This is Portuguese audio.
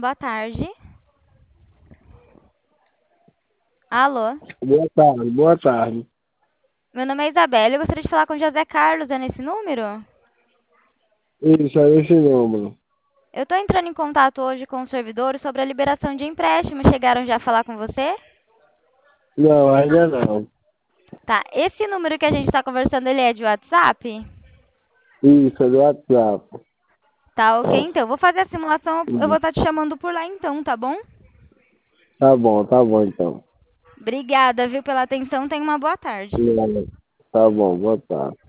Boa tarde. Alô? Boa tarde, boa tarde. Meu nome é Isabela. Eu gostaria de falar com o José Carlos. É nesse número? Isso, é esse número. Eu estou entrando em contato hoje com o servidor sobre a liberação de empréstimo. Chegaram já a falar com você? Não, ainda não. Tá. Esse número que a gente está conversando, ele é de WhatsApp? Isso, é do WhatsApp. Tá, ok. Então, eu vou fazer a simulação. Eu vou estar te chamando por lá então, tá bom? Tá bom então. Obrigada, viu, pela atenção. Tenha uma boa tarde. Tá bom, boa tarde.